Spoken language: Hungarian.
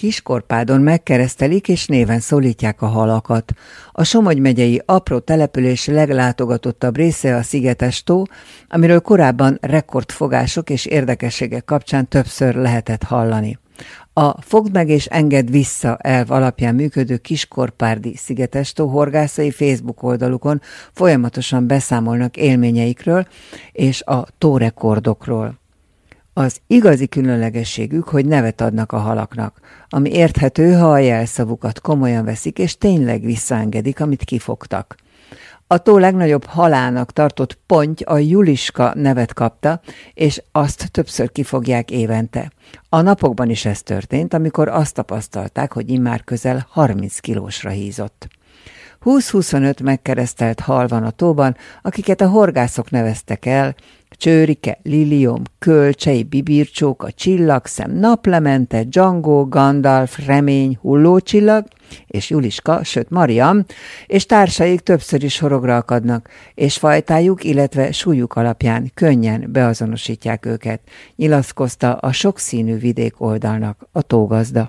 Kiskorpádon megkeresztelik és néven szólítják a halakat. A Somogy megyei apró település leglátogatottabb része a Szigetes-tó, amiről korábban rekordfogások és érdekességek kapcsán többször lehetett hallani. A Fogd meg és engedd vissza elv alapján működő Kiskorpádi Szigetes-tó horgászai Facebook oldalukon folyamatosan beszámolnak élményeikről és a tórekordokról. Az igazi különlegességük, hogy nevet adnak a halaknak, ami érthető, ha a jelszavukat komolyan veszik, és tényleg visszaengedik, amit kifogtak. A tó legnagyobb halának tartott ponty, a Juliska nevet kapta, és azt többször kifogják évente. A napokban is ez történt, amikor azt tapasztalták, hogy immár közel 30 kilósra hízott. 20-25 megkeresztelt hal van a tóban, akiket a horgászok neveztek el: Csőrike, Lilium, Kölcsei, Bibircsóka, Csillagszem, Naplemente, Django, Gandalf, Remény, Hullócsillag és Juliska, sőt Mariam, és társaik többször is horogra akadnak, és fajtájuk, illetve súlyuk alapján könnyen beazonosítják őket, nyilatkozta a Sokszínű Vidék oldalnak a tógazda.